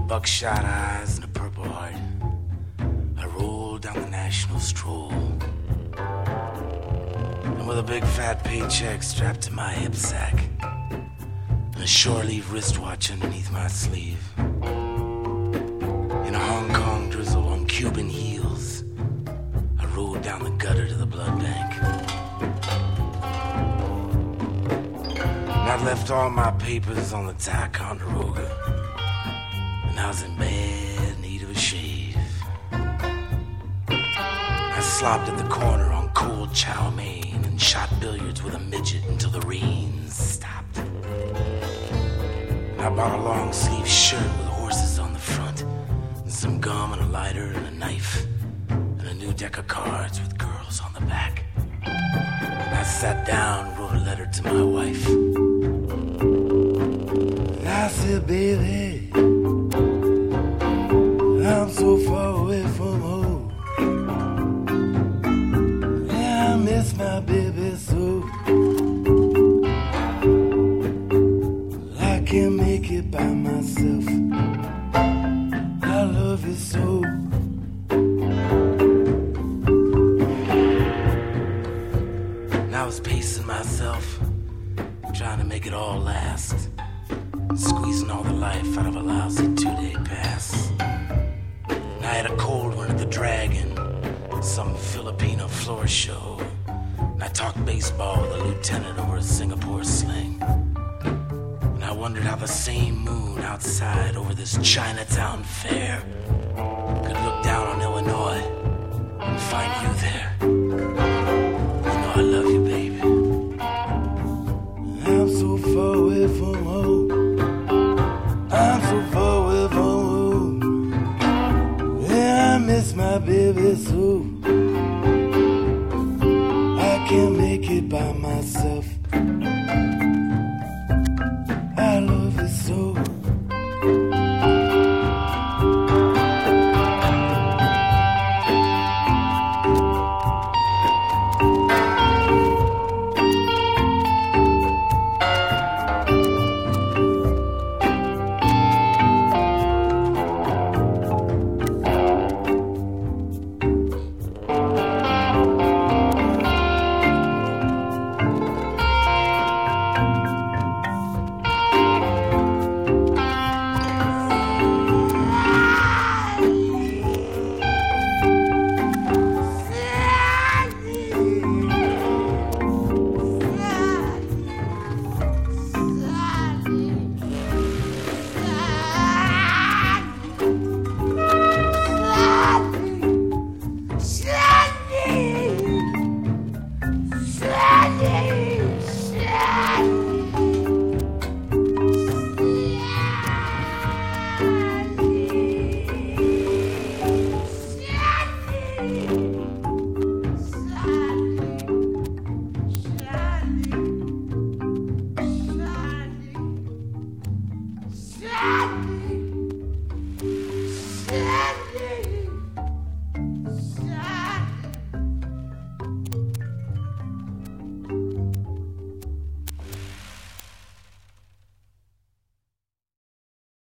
buckshot eyes and a purple heart, I rolled down the national stroll. And with a big fat paycheck strapped to my hip sack, and a shore-leave wristwatch underneath my sleeve, in a Hong Kong drizzle on Cuban heels, I rode down the gutter to the blood bank. And I'd left all my papers on the Ticonderoga, and I was in bad need of a shave. I slopped at the corner on cold chow mein and shot billiards with a midget until the rains stopped. And I bought a long sleeve shirt with horses on the front, and some gum and a lighter and a knife, and a new deck of cards with girls on the back. And I sat down and wrote a letter to my wife. And I said, baby, I'm so far away from home. Yeah, I miss my baby so. I can't make it by myself. I love you so. And I was pacing myself, trying to make it all last, squeezing all the life out of a lousy 2-day pass. And I had a cold one at the Dragon, some Filipino floor show. And I talked baseball with a lieutenant over a Singapore sling. And I wondered how the same moon outside over this Chinatown fair could look down on Illinois and find you there.